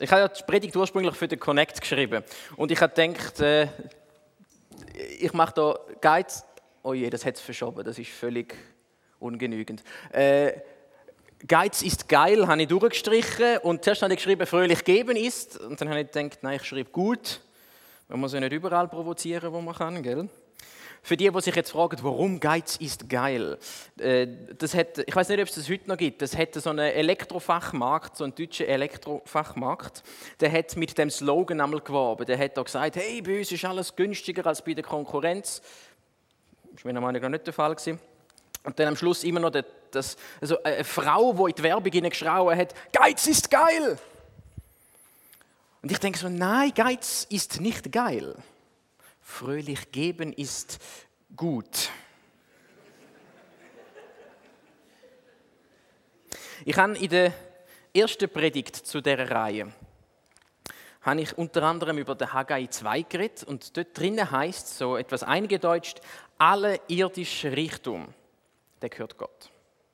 Ich habe ja die Predigt ursprünglich für den Connect geschrieben. Und ich habe gedacht, ich mache da Geiz. Oh je, das hat es verschoben, das ist völlig ungenügend. Geiz ist geil, habe ich durchgestrichen. Und zuerst habe ich geschrieben, fröhlich geben ist. Und dann habe ich gedacht, nein, ich schreibe gut. Man muss ja nicht überall provozieren, wo man kann, gell? Für die sich jetzt fragen, warum Geiz ist geil. Ich weiß nicht, ob es das heute noch gibt. Das hat so einen Elektrofachmarkt, so einen deutschen Elektrofachmarkt. Der hat mit dem Slogan einmal geworben. Der hat da gesagt, hey, bei uns ist alles günstiger als bei der Konkurrenz. Das war meiner Meinung nach nicht der Fall gewesen. Und dann am Schluss immer noch also eine Frau, die in die Werbung hineingeschrien hat, Geiz ist geil. Und ich denke so, nein, Geiz ist nicht geil. Fröhlich geben ist gut. Ich habe in der ersten Predigt zu dieser Reihe habe ich unter anderem über den Haggai 2 geredet und dort drinnen heißt es so etwas eingedeutscht: Alle irdische Reichtum, der gehört Gott.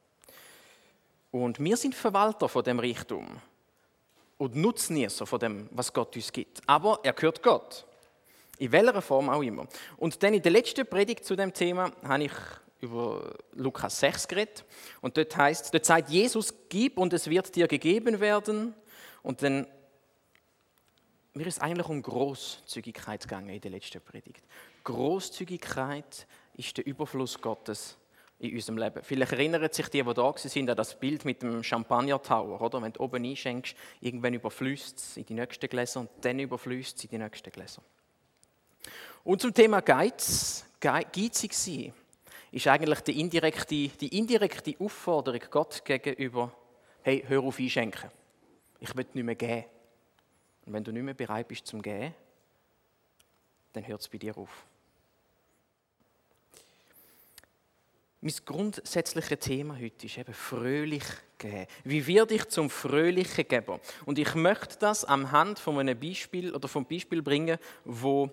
Und wir sind Verwalter von dem Reichtum und Nutznießer von dem, was Gott uns gibt. Aber er gehört Gott. In welcher Form auch immer. Und dann in der letzten Predigt zu dem Thema habe ich über Lukas 6 geredet. Und dort sagt Jesus, gib und es wird dir gegeben werden. Und dann, mir ist eigentlich um Großzügigkeit gegangen in der letzten Predigt. Großzügigkeit ist der Überfluss Gottes in unserem Leben. Vielleicht erinnern sich die da waren, an das Bild mit dem Champagner-Tower, oder? Wenn du oben einschenkst, irgendwann überfließt es in die nächsten Gläser und dann überfließt es in die nächsten Gläser. Und zum Thema Geiz, geizig sein, ist eigentlich die indirekte Aufforderung Gott gegenüber, hey, hör auf einschenken. Ich will nicht mehr geben. Und wenn du nicht mehr bereit bist zum Geben, dann hört es bei dir auf. Mein grundsätzliches Thema heute ist eben fröhlich geben. Wie werde ich zum fröhlichen Geber? Und ich möchte das anhand von einem Beispiel oder vom Beispiel bringen, wo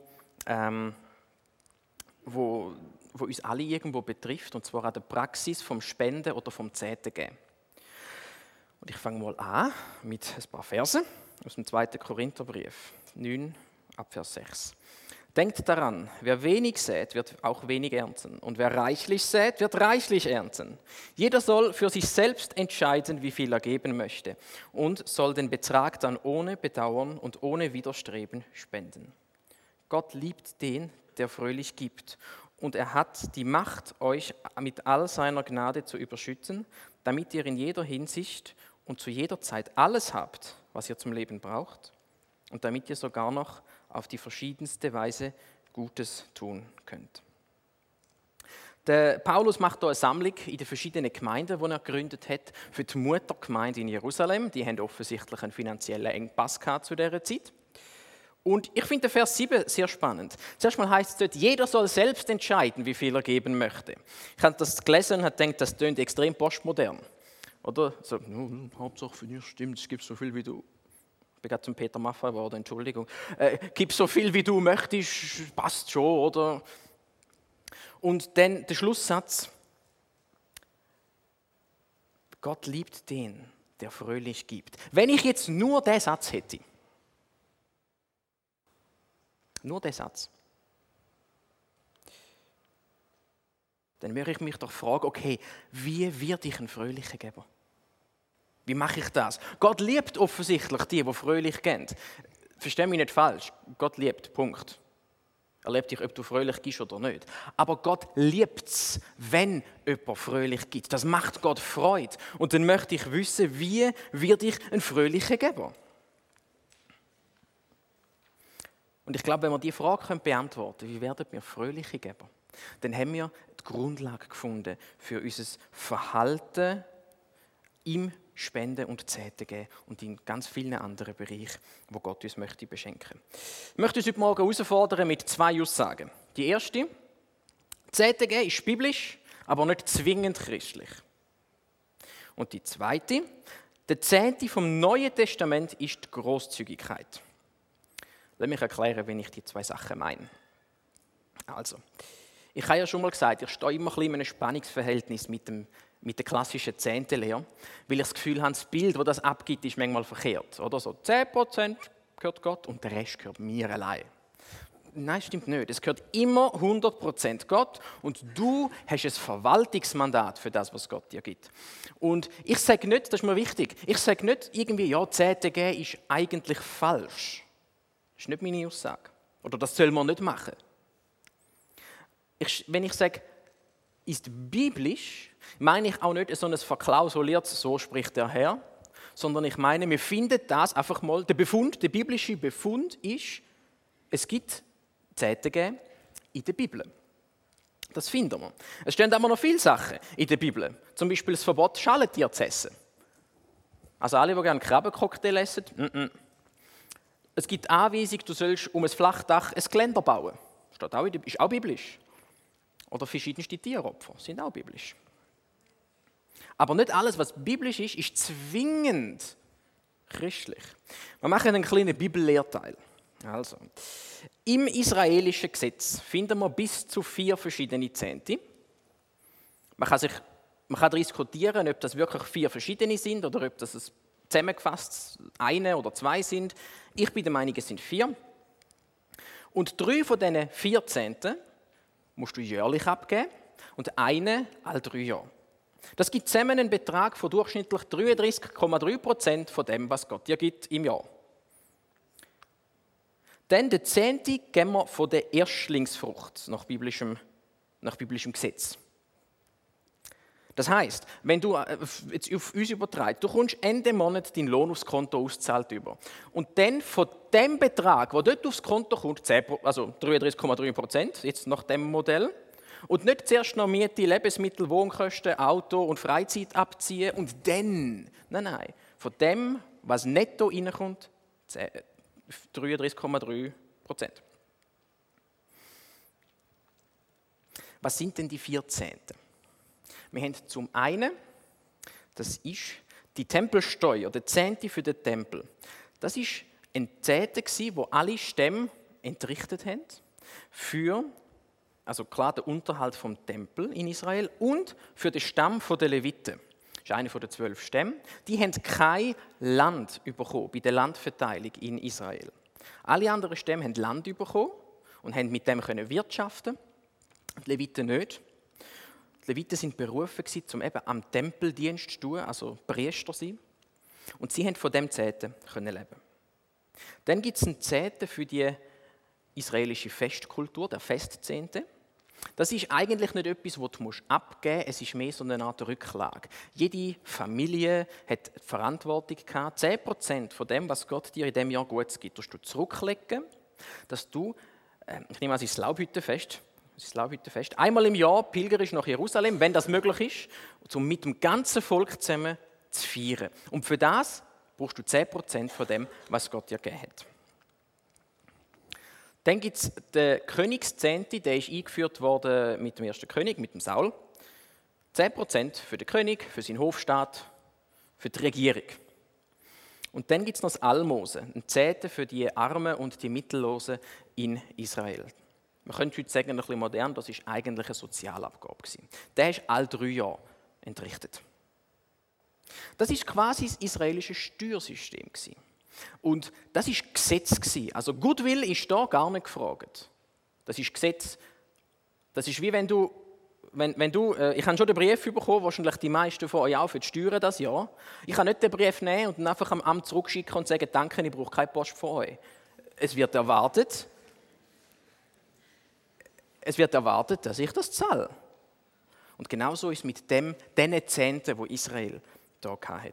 uns alle irgendwo betrifft, und zwar an der Praxis vom Spenden oder vom Zehntegeben. Und ich fange mal an mit ein paar Versen aus dem 2. Korintherbrief, 9, Vers 6. Denkt daran, wer wenig sät, wird auch wenig ernten. Und wer reichlich sät, wird reichlich ernten. Jeder soll für sich selbst entscheiden, wie viel er geben möchte, und soll den Betrag dann ohne Bedauern und ohne Widerstreben spenden. Gott liebt den, der fröhlich gibt. Und er hat die Macht, euch mit all seiner Gnade zu überschütten, damit ihr in jeder Hinsicht und zu jeder Zeit alles habt, was ihr zum Leben braucht, und damit ihr sogar noch auf die verschiedenste Weise Gutes tun könnt. Der Paulus macht hier eine Sammlung in den verschiedenen Gemeinden, die er gegründet hat, für die Muttergemeinde in Jerusalem. Die haben offensichtlich einen finanziellen Engpass gehabt zu dieser Zeit. Und ich finde den Vers 7 sehr spannend. Zuerst mal heißt es dort, jeder soll selbst entscheiden, wie viel er geben möchte. Ich habe das gelesen und habe gedacht, das klingt extrem postmodern. Oder? So, Hauptsache für dich stimmt, es gibt so viel wie du. Ich bin gerade zum Peter Maffay geworden, Entschuldigung. Gib so viel wie du möchtest, passt schon, oder? Und dann der Schlusssatz. Gott liebt den, der fröhlich gibt. Wenn ich jetzt nur den Satz hätte, nur der Satz, dann würde ich mich doch fragen, okay, wie werde ich ein fröhlicher Geber? Wie mache ich das? Gott liebt offensichtlich die fröhlich geben. Versteh mich nicht falsch, Gott liebt, Punkt. Er liebt dich, ob du fröhlich gibst oder nicht. Aber Gott liebt es, wenn jemand fröhlich gibt. Das macht Gott Freude. Und dann möchte ich wissen, wie werde ich ein fröhlicher Geber? Und ich glaube, wenn wir diese Frage beantworten können, wie werden wir fröhliche Geber, dann haben wir die Grundlage gefunden für unser Verhalten im Spenden und Zehntegeben und in ganz vielen anderen Bereichen, wo Gott uns möchte beschenken. Ich möchte uns heute Morgen herausfordern mit 2 Aussagen. Die erste, Zehntegeben ist biblisch, aber nicht zwingend christlich. Und die zweite, der Zehnte vom Neuen Testament ist die Großzügigkeit. Lass mich erklären, wie ich die 2 Sachen meine. Also, ich habe ja schon mal gesagt, ich stehe immer ein bisschen in einem Spannungsverhältnis mit mit der klassischen Zehntelehre, weil ich das Gefühl habe, das Bild, das das abgibt, ist manchmal verkehrt. Oder so 10% gehört Gott und der Rest gehört mir allein. Nein, stimmt nicht. Es gehört immer 100% Gott und du hast ein Verwaltungsmandat für das, was Gott dir gibt. Und ich sage nicht, das ist mir wichtig, ich sage nicht irgendwie, ja, Zehnte geben ist eigentlich falsch. Das ist nicht meine Aussage. Oder das soll man nicht machen. Wenn ich sage, ist biblisch, meine ich auch nicht so ein verklausuliertes, so spricht der Herr, sondern ich meine, wir finden das einfach mal, der biblische Befund ist, es gibt Zehnte geben in der Bibel. Das finden wir. Es stehen aber noch viele Sachen in der Bibel. Zum Beispiel das Verbot, Schalentiere zu essen. Also alle, die gerne Krabbencocktail essen, Es gibt Anweisung, du sollst um ein Flachdach ein Geländer bauen. Ist auch biblisch. Oder verschiedenste Tieropfer sind auch biblisch. Aber nicht alles, was biblisch ist, ist zwingend christlich. Wir machen einen kleinen Bibellehrteil. Also, im israelischen Gesetz finden wir bis zu 4 verschiedene Zehnte. Man kann diskutieren, ob das wirklich 4 verschiedene sind oder ob das zusammengefasst 1 oder 2 sind. Ich bin der Meinung, es sind 4. Und 3 von diesen 4 Zehnten musst du jährlich abgeben und eine alle 3 Jahre. Das gibt zusammen einen Betrag von durchschnittlich 33,3% von dem, was Gott dir gibt im Jahr. Dann der 10. geben wir von der Erstlingsfrucht nach biblischem Gesetz. Das heisst, wenn du jetzt auf uns übertreibst, du kommst Ende Monat deinen Lohn aufs Konto auszahlt über. Und dann von dem Betrag, der dort aufs Konto kommt, 33,3%, jetzt nach dem Modell, und nicht zuerst noch Miete, Lebensmittel, Wohnkosten, Auto und Freizeit abziehen und dann, nein, von dem, was netto reinkommt, 33,3%. Was sind denn die 4 Zehnten? Wir haben zum einen, das ist die Tempelsteuer, der Zehnte für den Tempel. Das war ein Zehnte, wo alle Stämme entrichtet haben für, also klar, den Unterhalt vom Tempel in Israel und für den Stamm der Leviten. Das ist einer der 12 Stämme. Die haben kein Land bekommen bei der Landverteilung in Israel. Alle anderen Stämme haben Land bekommen und haben mit dem wirtschaften. Die Leviten nicht. Die Leviten waren berufen, um eben am Tempeldienst zu tun, also Priester zu sein. Und sie haben von diesem Zehnten leben. Dann gibt es einen Zehnten für die israelische Festkultur, der Festzehnte. Das ist eigentlich nicht etwas, das du abgeben musst, es ist mehr so eine Art Rücklage. Jede Familie hat die Verantwortung gehabt, 10% von dem, was Gott dir in diesem Jahr Gutes gibt, musst du zurücklegen, dass du, ich nehme an, das Laubhüttenfest, einmal im Jahr pilgerst nach Jerusalem, wenn das möglich ist, um mit dem ganzen Volk zusammen zu feiern. Und für das brauchst du 10% von dem, was Gott dir gegeben hat. Dann gibt es den Königszehnte, der ist eingeführt worden mit dem ersten König, mit dem Saul. 10% für den König, für seinen Hofstaat, für die Regierung. Und dann gibt es noch das Almosen, ein Zehnte für die Armen und die Mittellosen in Israel. Man könnte heute sagen, ein bisschen modern, das war eigentlich eine Sozialabgabe. Der ist alle 3 Jahre entrichtet. Das ist quasi das israelische Steuersystem. Und das war Gesetz. Also Goodwill ist da gar nicht gefragt. Das ist Gesetz. Das ist wie wenn du ich habe schon den Brief bekommen, wahrscheinlich die meisten von euch auch für die Steuern das Jahr. Ich kann nicht den Brief nehmen und dann einfach am Amt zurückschicken und sagen, danke, ich brauche keine Post von euch. Es wird erwartet, dass ich das zahle. Und genauso ist es mit diesen Zehnten, die Israel da hatte.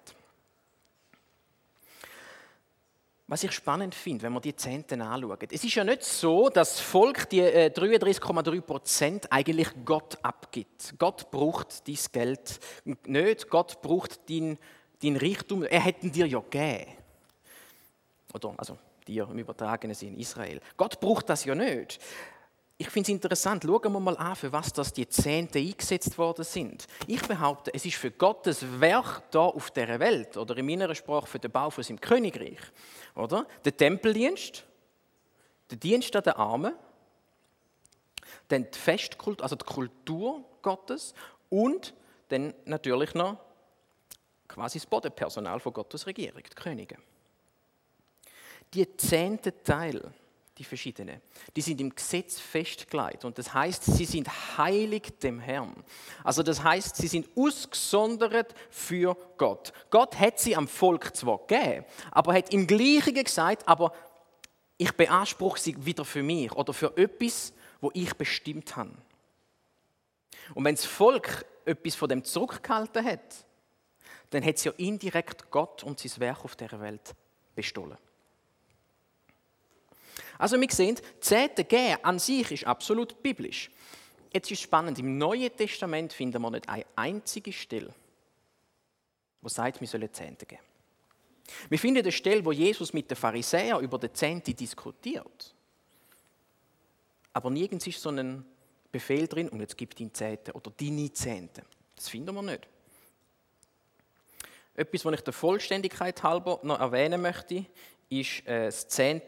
Was ich spannend finde, wenn wir die Zehnten anschauen, es ist ja nicht so, dass das Volk die 33,3% eigentlich Gott abgibt. Gott braucht dein Geld nicht, Gott braucht dein Reichtum, er hätte dir ja gegeben. Oder, also dir im übertragenen Sinn, Israel. Gott braucht das ja nicht. Ich finde es interessant, schauen wir mal an, für was das die Zehnten eingesetzt worden sind. Ich behaupte, es ist für Gottes Werk hier auf dieser Welt, oder in meiner Sprache für den Bau von seinem Königreich. Oder? Der Tempeldienst, der Dienst an den Armen, dann die Festkultur, also die Kultur Gottes und dann natürlich noch quasi das Bodenpersonal von Gottes Regierung, die Könige. Die 10. Teil, die verschiedenen, die sind im Gesetz festgelegt. Und das heißt, sie sind heilig dem Herrn. Also das heißt, sie sind ausgesondert für Gott. Gott hat sie am Volk zwar gegeben, aber hat im Gleichen gesagt, aber ich beanspruche sie wieder für mich oder für etwas, wo ich bestimmt habe. Und wenn das Volk etwas von dem zurückgehalten hat, dann hat es ja indirekt Gott und sein Werk auf dieser Welt bestohlen. Also wir sehen, das 10. Geben an sich ist absolut biblisch. Jetzt ist es spannend, im Neuen Testament finden wir nicht eine einzige Stelle, die sagt, wir sollen 10. geben. Wir finden eine Stelle, wo Jesus mit den Pharisäern über den 10. diskutiert. Aber nirgends ist so ein Befehl drin, und jetzt gib deinen 10. oder deine 10. Das finden wir nicht. Etwas, was ich der Vollständigkeit halber noch erwähnen möchte, ist das 10.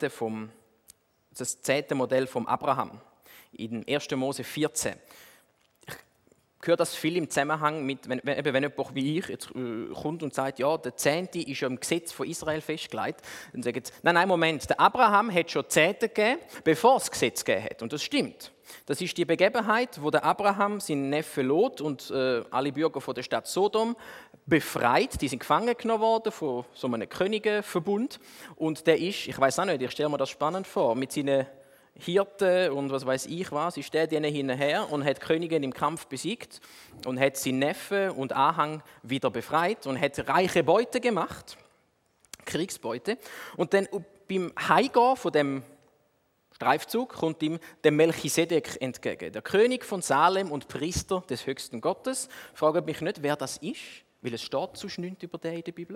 Modell von Abraham in 1. Mose 14. Ich höre das viel im Zusammenhang mit, wenn jemand wie ich jetzt kommt und sagt, ja, der 10. ist ja im Gesetz von Israel festgelegt, dann sagen sie, nein, Moment, der Abraham hat schon 10. gegeben, bevor es das Gesetz gegeben hat. Und das stimmt. Das ist die Begebenheit, wo der Abraham seinen Neffen Lot und alle Bürger von der Stadt Sodom befreit. Die sind gefangen genommen worden von so einem Königenverbund. Und der ist, ich weiß auch nicht, ich stelle mir das spannend vor, mit seinen Hirten und was weiß ich was, ist der denen hinterher und hat die Königin im Kampf besiegt und hat seinen Neffen und Anhang wieder befreit und hat reiche Beute gemacht, Kriegsbeute. Und dann beim Heimgehen von dem Streifzug kommt ihm der Melchisedek entgegen, der König von Salem und Priester des höchsten Gottes. Fragt mich nicht, wer das ist, weil es steht sonst nichts über den in der Bibel.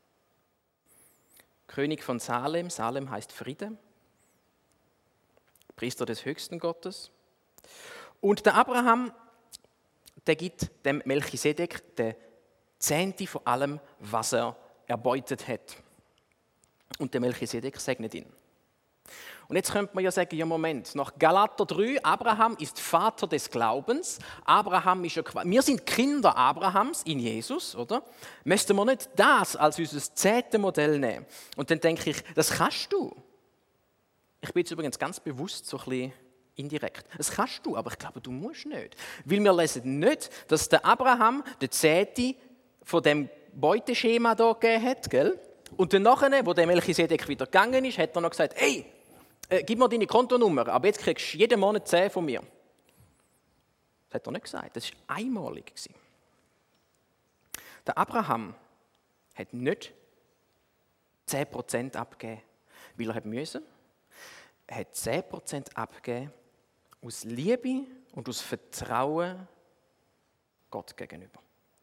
König von Salem, Salem heißt Friede. Priester des höchsten Gottes. Und der Abraham, der gibt dem Melchisedek den 10. von allem, was er erbeutet hat. Und der Melchisedek segnet ihn. Und jetzt könnte man ja sagen, ja Moment, nach Galater 3, Abraham ist Vater des Glaubens. Abraham ist ja, wir sind Kinder Abrahams in Jesus, oder? Müssten wir nicht das als unser 10. Modell nehmen? Und dann denke ich, das kannst du. Ich bin jetzt übrigens ganz bewusst so ein bisschen indirekt. Das kannst du, aber ich glaube, du musst nicht. Weil wir lesen nicht, dass der Abraham den 10. von dem Beuteschema hier gegeben hat, gell? Und dann nachher, wo der Melchisedek wieder gegangen ist, hat er noch gesagt, hey, gib mir deine Kontonummer, aber jetzt kriegst du jeden Monat 10 von mir. Das hat er nicht gesagt, das war einmalig. Der Abraham hat nicht 10% abgegeben, weil er musste. Er hat 10% abgegeben aus Liebe und aus Vertrauen Gott gegenüber.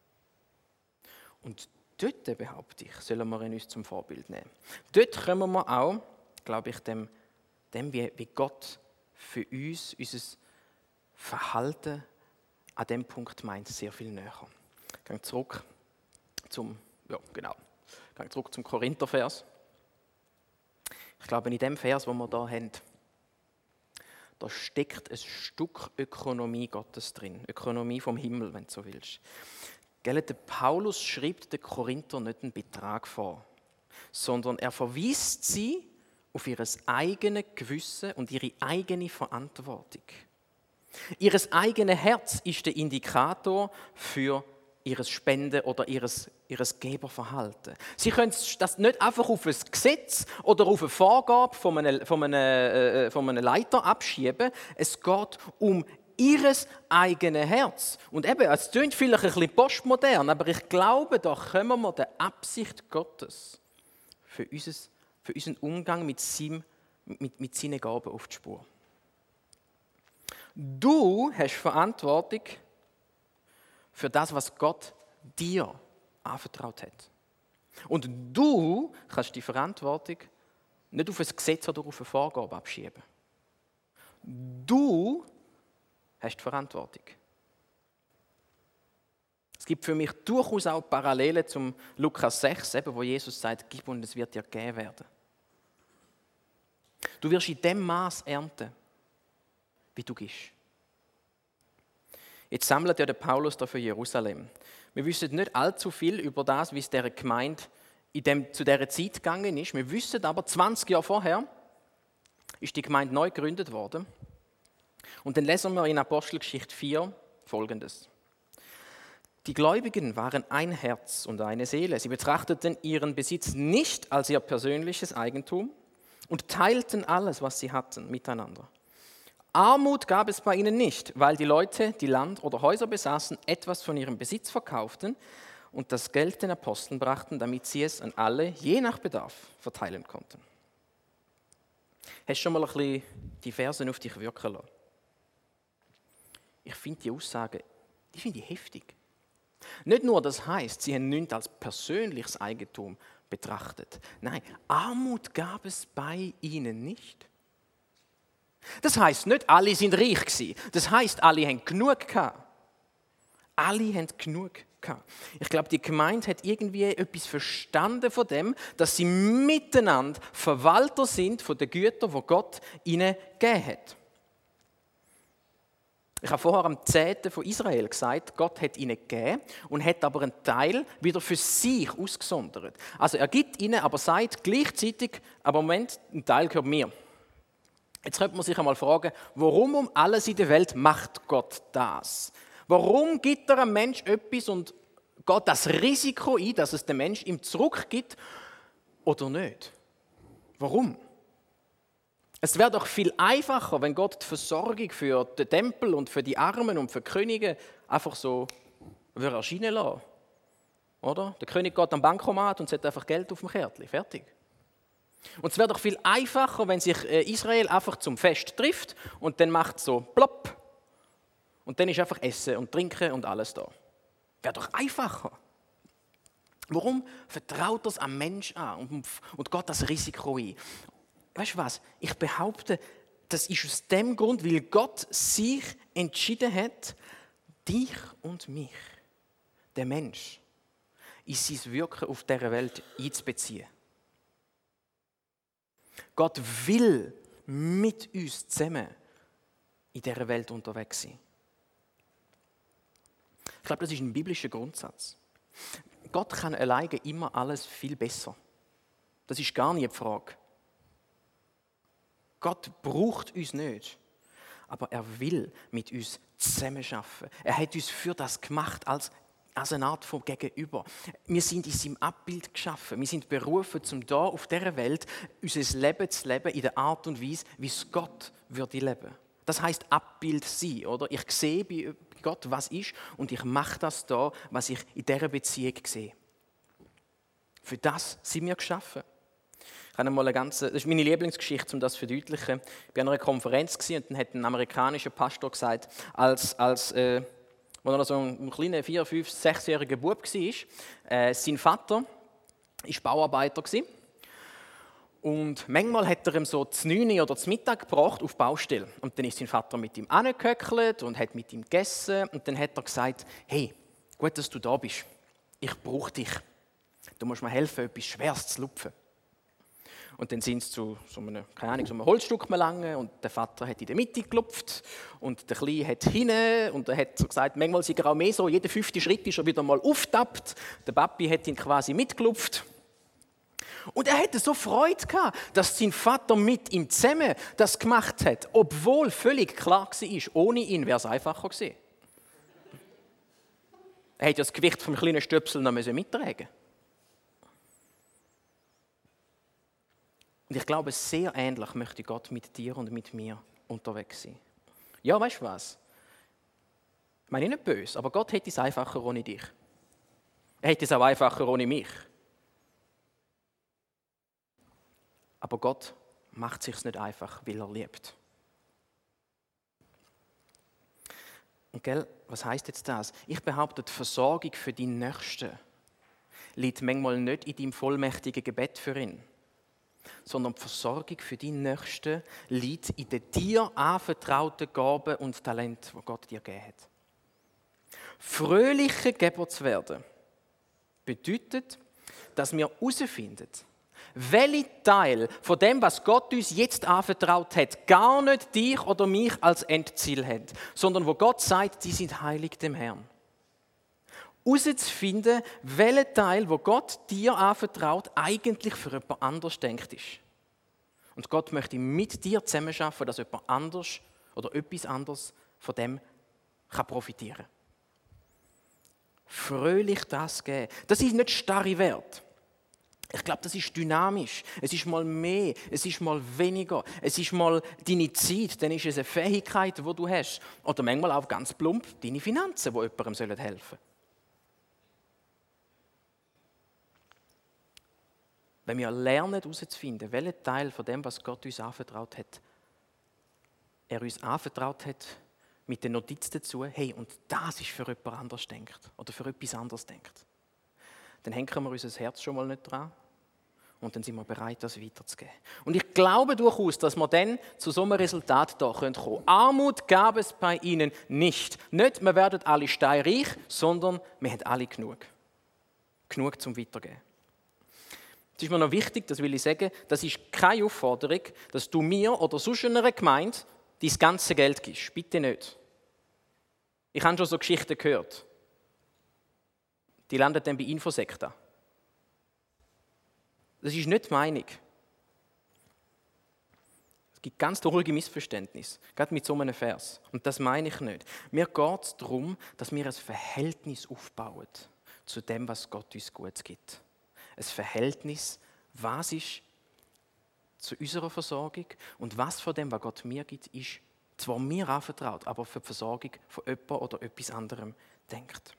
Und dort, behaupte ich, sollen wir uns zum Vorbild nehmen. Dort können wir auch, glaube ich, dem wie Gott für uns, unser Verhalten an diesem Punkt meint, sehr viel näher. Ich gehe zurück zum Korinthervers. Ich glaube, in dem Vers, den wir hier haben, da steckt ein Stück Ökonomie Gottes drin. Ökonomie vom Himmel, wenn du so willst. Der Paulus schreibt den Korinther nicht einen Betrag vor, sondern er verweist sie auf ihr eigenes Gewissen und ihre eigene Verantwortung. Ihr eigenes Herz ist der Indikator für ihr Spenden- oder ihr Geberverhalten. Sie können das nicht einfach auf ein Gesetz oder auf eine Vorgabe von einem Leiter abschieben. Es geht um ihr eigenes Herz. Und eben, es klingt vielleicht ein bisschen postmodern, aber ich glaube, da kommen wir der Absicht Gottes für unseren Umgang mit seinen Gaben auf die Spur. Du hast Verantwortung für das, was Gott dir anvertraut hat. Und du kannst die Verantwortung nicht auf ein Gesetz oder auf eine Vorgabe abschieben. Du hast die Verantwortung. Es gibt für mich durchaus auch Parallelen zum Lukas 6, eben, wo Jesus sagt, gib und es wird dir gegeben werden. Du wirst in dem Maß ernten, wie du gibst. Jetzt sammelt ja der Paulus da für Jerusalem. Wir wissen nicht allzu viel über das, wie es dieser Gemeinde zu dieser Zeit gegangen ist. Wir wissen aber, 20 Jahre vorher ist die Gemeinde neu gegründet worden. Und dann lesen wir in Apostelgeschichte 4 Folgendes. Die Gläubigen waren ein Herz und eine Seele. Sie betrachteten ihren Besitz nicht als ihr persönliches Eigentum und teilten alles, was sie hatten, miteinander. Armut gab es bei ihnen nicht, weil die Leute, die Land oder Häuser besaßen, etwas von ihrem Besitz verkauften und das Geld den Aposteln brachten, damit sie es an alle, je nach Bedarf, verteilen konnten. Hast du schon mal ein bisschen die Versen auf dich wirken lassen? Ich finde die Aussagen, die finde ich heftig. Nicht nur das heisst, sie haben nichts als persönliches Eigentum betrachtet. Nein, Armut gab es bei ihnen nicht. Das heisst nicht, alle sind reich gewesen. Das heisst, alle haben genug gehabt. Alle haben genug gehabt. Ich glaube, die Gemeinde hat irgendwie etwas verstanden von dem, dass sie miteinander Verwalter sind von den Gütern, die Gott ihnen gegeben hat. Ich habe vorher am Zehnten von Israel gesagt, Gott hat ihnen gegeben und hat aber einen Teil wieder für sich ausgesondert. Also er gibt ihnen, aber sagt gleichzeitig, aber Moment, ein Teil gehört mir. Jetzt könnte man sich einmal fragen, warum um alles in der Welt macht Gott das? Warum gibt er einem Menschen etwas und geht das Risiko ein, dass es der Mensch ihm zurückgibt oder nicht? Warum? Es wäre doch viel einfacher, wenn Gott die Versorgung für den Tempel und für die Armen und für die Könige einfach so erscheinen lassen. Oder? Der König geht am Bankomat und setzt einfach Geld auf dem Kärtchen. Fertig. Und es wäre doch viel einfacher, wenn sich Israel einfach zum Fest trifft und dann macht es so plopp. Und dann ist einfach Essen und Trinken und alles da. Wäre doch einfacher. Warum vertraut das am Mensch an und geht das Risiko ein? Weißt du was? Ich behaupte, das ist aus dem Grund, weil Gott sich entschieden hat, dich und mich, den Mensch, in sein Wirken auf dieser Welt einzubeziehen. Gott will mit uns zusammen in dieser Welt unterwegs sein. Ich glaube, das ist ein biblischer Grundsatz. Gott kann alleine immer alles viel besser. Das ist gar nicht die Frage. Gott braucht uns nicht, aber er will mit uns zusammenarbeiten. Er hat uns für das gemacht als eine Art von Gegenüber. Wir sind in seinem Abbild geschaffen. Wir sind berufen, um hier auf dieser Welt unser Leben zu leben in der Art und Weise, wie es Gott würde leben. Das heisst Abbild sein, oder? Ich sehe bei Gott, was ist, und ich mache das da, was ich in dieser Beziehung sehe. Für das sind wir geschaffen. Ich habe einmal das ist meine Lieblingsgeschichte, um das zu verdeutlichen. Ich war an einer Konferenz und dann hat ein amerikanischer Pastor gesagt, als er noch so ein kleiner 4-, 5-, 6-jähriger Bub war, sein Vater war Bauarbeiter. Und manchmal hat er ihm so zu 9 oder zu Mittag gebracht auf die Baustelle. Und dann ist sein Vater mit ihm angehöckelt und hat mit ihm gegessen. Und dann hat er gesagt, hey, gut, dass du da bist. Ich brauche dich. Du musst mir helfen, etwas Schweres zu lupfen. Und dann sind sie zu so einem Holzstück gelangt und der Vater hat in der Mitte gelupft und der Kleine hat hinten und er hat so gesagt, manchmal sind er auch mehr so, jeder 5. Schritt ist er wieder mal aufgetappt. Der Papi hat ihn quasi mitgelupft. Und er hatte so Freude gehabt, dass sein Vater mit ihm zusammen das gemacht hat, obwohl völlig klar war, ohne ihn wäre es einfacher gewesen. Er hätte das Gewicht vom kleinen Stöpsel noch mittragen. Und ich glaube, sehr ähnlich möchte Gott mit dir und mit mir unterwegs sein. Ja, weißt du was? Ich meine nicht böse, aber Gott hätte es einfacher ohne dich. Er hätte es auch einfacher ohne mich. Aber Gott macht es sich nicht einfach, weil er liebt. Und gell, was heisst jetzt das? Ich behaupte, die Versorgung für deinen Nächsten liegt manchmal nicht in deinem vollmächtigen Gebet für ihn, sondern die Versorgung für deinen Nächsten liegt in den dir anvertrauten Gaben und Talenten, die Gott dir gegeben hat. Fröhliche Geber zu werden, bedeutet, dass wir herausfinden, Welcher Teil von dem, was Gott uns jetzt anvertraut hat, gar nicht dich oder mich als Endziel hat, sondern wo Gott sagt, die sind heilig dem Herrn. Herauszufinden, welcher Teil, wo Gott dir anvertraut, eigentlich für jemand anders denkt ist. Und Gott möchte mit dir zusammenarbeiten, dass jemand anders oder etwas anderes von dem kann profitieren kann. Fröhlich das geben. Das ist nicht starre Werte. Ich glaube, das ist dynamisch. Es ist mal mehr, es ist mal weniger. Es ist mal deine Zeit, dann ist es eine Fähigkeit, die du hast. Oder manchmal auch ganz plump deine Finanzen, die jemandem helfen sollen. Wenn wir lernen, herauszufinden, welchen Teil von dem, was Gott uns anvertraut hat, er uns anvertraut hat, mit der Notiz dazu, hey, und das ist für jemand anderes denkt oder für etwas anderes denkt, dann hängen wir unser Herz schon mal nicht dran und dann sind wir bereit, das weiterzugeben. Und ich glaube durchaus, dass wir dann zu so einem Resultat hier kommen können. Armut gab es bei ihnen nicht. Nicht, wir werden alle steinreich, sondern wir haben alle genug. Genug zum Weitergeben. Es ist mir noch wichtig, das will ich sagen, das ist keine Aufforderung, dass du mir oder sonst einer Gemeinde dein ganze Geld gibst. Bitte nicht. Ich habe schon so Geschichten gehört. Die landen dann bei Infosekta. Das ist nicht die Meinung. Es gibt ganz traurige Missverständnisse, gerade mit so einem Vers. Und das meine ich nicht. Mir geht es darum, dass wir ein Verhältnis aufbauen zu dem, was Gott uns Gutes gibt. Ein Verhältnis, was ist zu unserer Versorgung und was von dem, was Gott mir gibt, ist zwar mir anvertraut, aber für die Versorgung von jemandem oder etwas anderem denkt.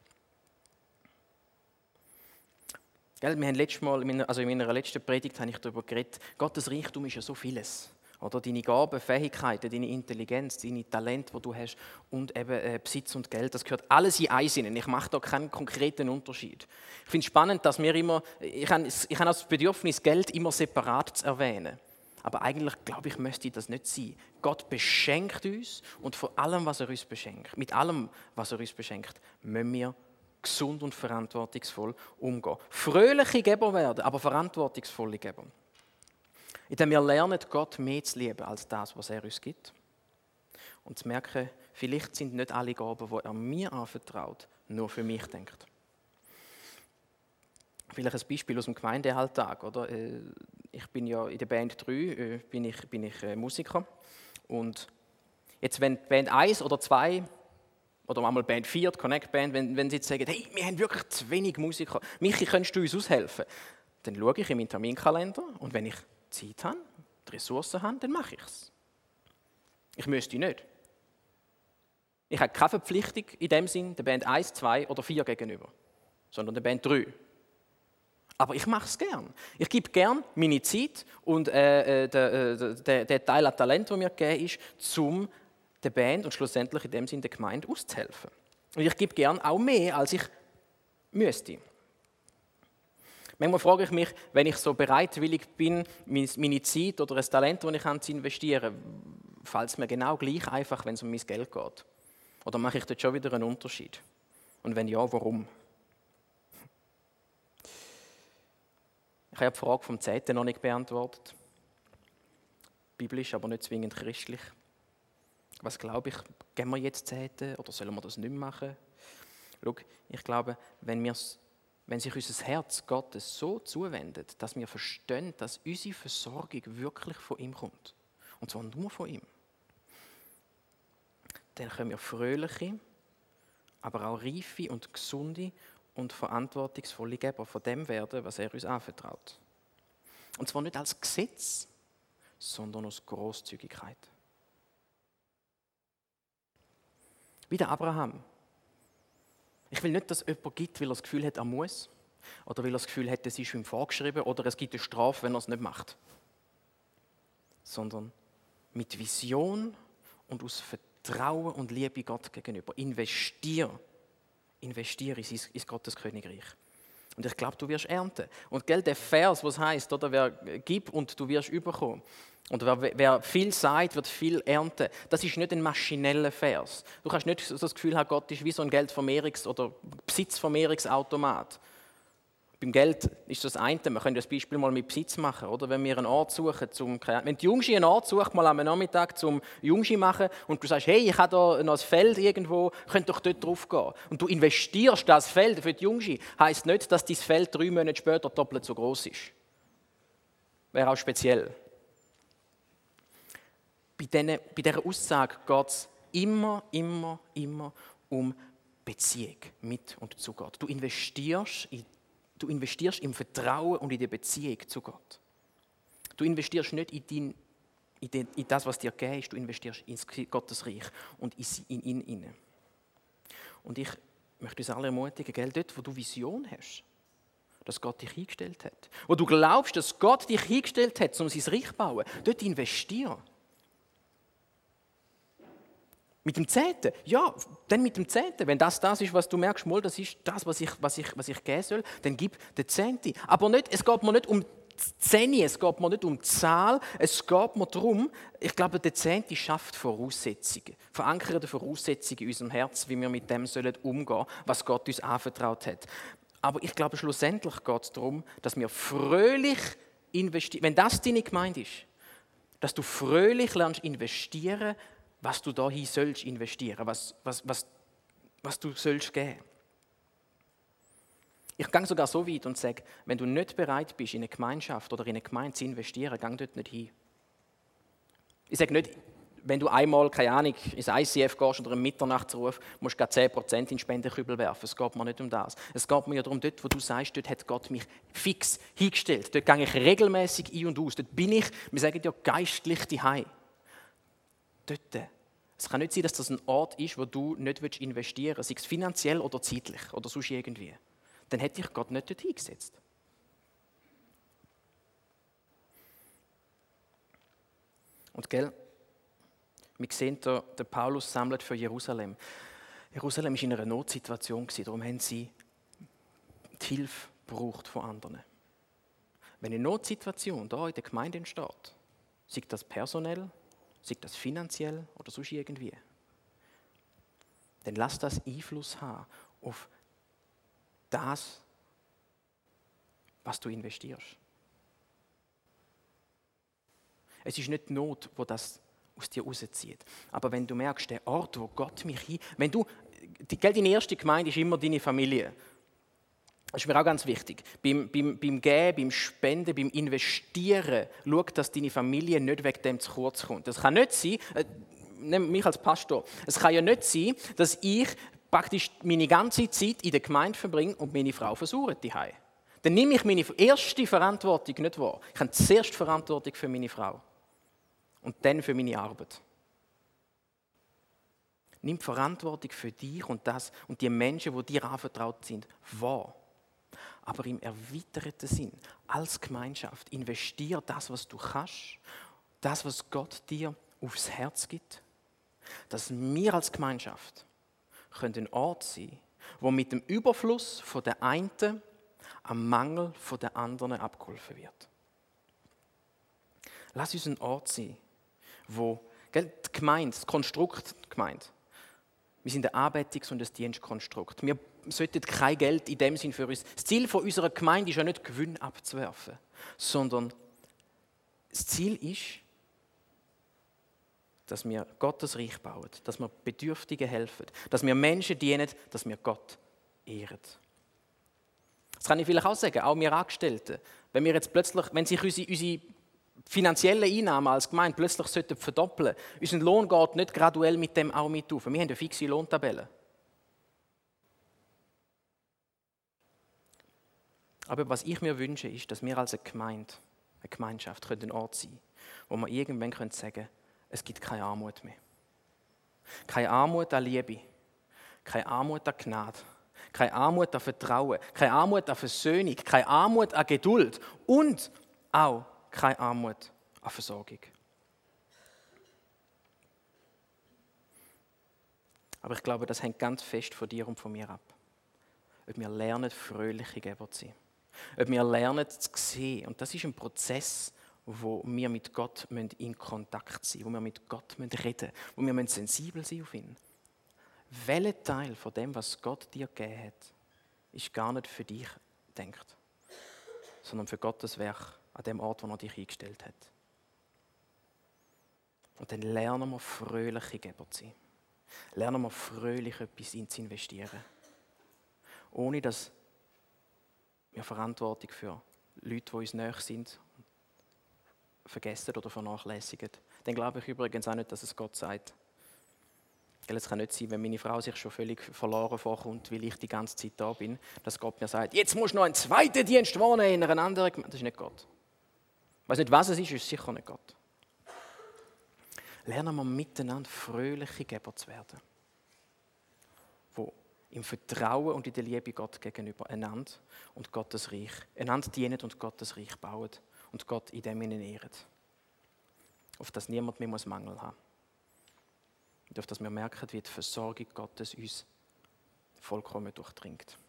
Gell, wir haben letztes Mal, in meiner letzten Predigt habe ich darüber geredet, Gottes Reichtum ist ja so vieles. Oder deine Gaben, Fähigkeiten, deine Intelligenz, deine Talente, die du hast und eben Besitz und Geld, das gehört alles in eins hinein. Ich mache da keinen konkreten Unterschied. Ich finde es spannend, dass wir immer, ich habe das Bedürfnis, Geld immer separat zu erwähnen. Aber eigentlich, glaube ich, möchte das nicht sein. Gott beschenkt uns und von allem, was er uns beschenkt, mit allem, was er uns beschenkt, müssen wir gesund und verantwortungsvoll umgehen. Fröhliche Geber werden, aber verantwortungsvolle Geber. Indem wir lernen, Gott mehr zu lieben als das, was er uns gibt. Und zu merken, vielleicht sind nicht alle Gaben, die er mir anvertraut, nur für mich denkt. Vielleicht ein Beispiel aus dem Gemeindealltag. Oder? Ich bin ja in der Band 3 bin ich Musiker. Und jetzt, wenn Band 1 oder 2 oder einmal Band 4, die Connect Band, wenn sie jetzt sagen, hey, wir haben wirklich zu wenig Musiker, Michi, könntest du uns aushelfen? Dann schaue ich in meinen Terminkalender und wenn ich Zeit habe, die Ressourcen habe, dann mache ich es. Ich müsste nicht. Ich habe keine Verpflichtung in dem Sinn der Band 1, 2 oder 4 gegenüber, sondern der Band 3. Aber ich mache es gern. Ich gebe gern meine Zeit und den Teil an Talent, der mir gegeben ist, um der Band und schlussendlich in dem Sinne der Gemeinde auszuhelfen. Und ich gebe gern auch mehr, als ich müsste. Manchmal frage ich mich, wenn ich so bereitwillig bin, meine Zeit oder ein Talent, das ich habe, zu investieren, fällt es mir genau gleich einfach, wenn es um mein Geld geht? Oder mache ich dort schon wieder einen Unterschied? Und wenn ja, warum? Ich habe die Frage vom Zehnten noch nicht beantwortet. Biblisch, aber nicht zwingend christlich. Was glaube ich, geben wir jetzt Zehnten oder sollen wir das nicht machen? Schau, ich glaube, wenn sich unser Herz Gottes so zuwendet, dass wir verstehen, dass unsere Versorgung wirklich von ihm kommt, und zwar nur von ihm, dann können wir fröhliche, aber auch reife und gesunde und verantwortungsvolle Geber von dem werden, was er uns anvertraut. Und zwar nicht als Gesetz, sondern aus Großzügigkeit. Wie der Abraham. Ich will nicht, dass es jemanden gibt, weil er das Gefühl hat, er muss. Oder weil er das Gefühl hat, es ist ihm vorgeschrieben. Oder es gibt eine Strafe, wenn er es nicht macht. Sondern mit Vision und aus Vertrauen und Liebe Gott gegenüber. Investiere in Gottes Königreich. Und ich glaube, du wirst ernten. Und gell, der Vers, was heißt, oder wer gibt und du wirst überkommen. Und wer viel sagt, wird viel ernten. Das ist nicht ein maschineller Vers. Du kannst nicht so das Gefühl haben, Gott ist wie so ein Geldvermehrungs- oder Besitzvermehrungsautomat. beim Geld ist das eine, wir können das Beispiel mal mit Besitz machen, oder? Wenn wir einen Ort suchen, wenn die Jungschi einen Ort sucht, mal am Nachmittag zum Jungschi machen und du sagst, hey, ich habe da noch ein Feld irgendwo, könnt doch dort drauf gehen. Und du investierst das Feld für die Jungschi, heisst nicht, dass dein Feld 3 Monate später doppelt so groß ist. Wäre auch speziell. Bei dieser Aussage geht es immer um Beziehung mit und zu Gott. Du investierst im Vertrauen und in die Beziehung zu Gott. Du investierst nicht in das, was dir gegeben ist, du investierst in Gottes Reich und in ihn hinein. Und ich möchte uns alle ermutigen, gell, dort, wo du Vision hast, dass Gott dich eingestellt hat, wo du glaubst, dass Gott dich eingestellt hat, um sein Reich zu bauen, dort investieren. Mit dem Zehnten? Ja, dann mit dem Zehnten. Wenn das ist, was du merkst, mal, das ist das, was ich geben soll, dann gib den Zehnten. Aber nicht, es geht mir nicht um die Zehni, es geht mir nicht um die Zahl, es geht mir darum, ich glaube, der Zehnte schafft Voraussetzungen, verankerte Voraussetzungen in unserem Herz, wie wir mit dem umgehen sollen, was Gott uns anvertraut hat. Aber ich glaube, schlussendlich geht es darum, dass wir fröhlich investieren. Wenn das deine Gemeinde ist, dass du fröhlich lernst investieren, was du dahin sollst investieren, was du sollst geben. Ich gehe sogar so weit und sage, wenn du nicht bereit bist, in eine Gemeinschaft oder in eine Gemeinde zu investieren, geh dort nicht hin. Ich sage nicht, wenn du einmal, keine Ahnung, ins ICF gehst oder einen Mitternachtsruf, musst du 10% in den Spendenkübel werfen. Es geht mir nicht um das. Es geht mir ja darum, dort, wo du sagst, dort hat Gott mich fix hingestellt. Dort gehe ich regelmäßig ein und aus. Dort bin ich, wir sagen ja, geistlich daheim. Dort. Es kann nicht sein, dass das ein Ort ist, wo du nicht investieren willst, sei es finanziell oder zeitlich oder sonst irgendwie. Dann hätte ich Gott nicht dort hingesetzt. Und gell, wir sehen, der Paulus sammelt für Jerusalem. Jerusalem war in einer Notsituation, darum haben sie die Hilfe gebraucht von anderen. Wenn eine Notsituation da in der Gemeinde entsteht, sei das personell, sei das finanziell oder sonst irgendwie, dann lass das Einfluss haben auf das, was du investierst. Es ist nicht die Not, die das aus dir rauszieht. Aber wenn du merkst, der Ort, wo Gott mich deine erste Gemeinde ist immer deine Familie. Das ist mir auch ganz wichtig. Beim Geben, beim Spenden, beim Investieren, schau, dass deine Familie nicht wegen dem zu kurz kommt. Das kann nicht sein, nimm mich als Pastor, es kann ja nicht sein, dass ich praktisch meine ganze Zeit in der Gemeinde verbringe und meine Frau versuche zu Hause. Dann nehme ich meine erste Verantwortung nicht wahr. Ich habe zuerst Verantwortung für meine Frau und dann für meine Arbeit. Nimm die Verantwortung für dich und die Menschen, die dir anvertraut sind, wahr. Aber im erweiterten Sinn, als Gemeinschaft, investiere das, was du kannst, das, was Gott dir aufs Herz gibt, dass wir als Gemeinschaft können ein Ort sein, wo mit dem Überfluss von der einen am Mangel von der anderen abgeholfen wird. Lass uns ein Ort sein, wo die Gemeinde, das Konstrukt der Gemeinde, wir sind ein Anbetungs- und ein Dienstkonstrukt. Wir sollten kein Geld in dem Sinn für uns. Das Ziel unserer Gemeinde ist ja nicht, Gewinn abzuwerfen, sondern das Ziel ist, dass wir Gottes Reich bauen, dass wir Bedürftigen helfen, dass wir Menschen dienen, dass wir Gott ehren. Das kann ich vielleicht auch sagen, auch wir Angestellten. Wenn sich unsere finanziellen Einnahmen als Gemeinde plötzlich verdoppeln sollten, unser Lohn geht nicht graduell mit dem auch mit auf. Wir haben eine fixe Lohntabelle. Aber was ich mir wünsche, ist, dass wir als eine Gemeinschaft, ein Ort sein können, wo wir irgendwann sagen können, es gibt keine Armut mehr. Keine Armut an Liebe, keine Armut an Gnade, keine Armut an Vertrauen, keine Armut an Versöhnung, keine Armut an Geduld und auch keine Armut an Versorgung. Aber ich glaube, das hängt ganz fest von dir und von mir ab. Ob wir lernen, fröhliche Geber zu sein. Ob wir lernen zu sehen, und das ist ein Prozess, wo wir mit Gott in Kontakt sein müssen, wo wir mit Gott reden müssen, wo wir sensibel sein auf ihn. Welcher Teil von dem, was Gott dir gegeben hat, ist gar nicht für dich gedacht? sondern für Gottes Werk an dem Ort, wo er dich eingestellt hat. Und dann lernen wir, fröhliche Geber zu sein. Lernen wir, fröhlich etwas in zu investieren. Ohne dass wir Verantwortung für Leute, die uns nahe sind, vergessen oder vernachlässigen. Dann glaube ich übrigens auch nicht, dass es Gott sagt. Es kann nicht sein, wenn meine Frau sich schon völlig verloren vorkommt, weil ich die ganze Zeit da bin, dass Gott mir sagt, jetzt musst du noch einen zweiten Dienst wohnen in einer anderen Gemeinde. Das ist nicht Gott. Ich weiß nicht, was es ist sicher nicht Gott. Lernen wir miteinander fröhliche Geber zu werden, die im Vertrauen und in der Liebe Gott gegenüber einander und Gottes Reich, einander dienen und Gottes Reich bauen und Gott in dem ihnen ehren. Auf das niemand mehr Mangel haben muss. Und auf das wir merken, wie die Versorgung Gottes uns vollkommen durchdringt.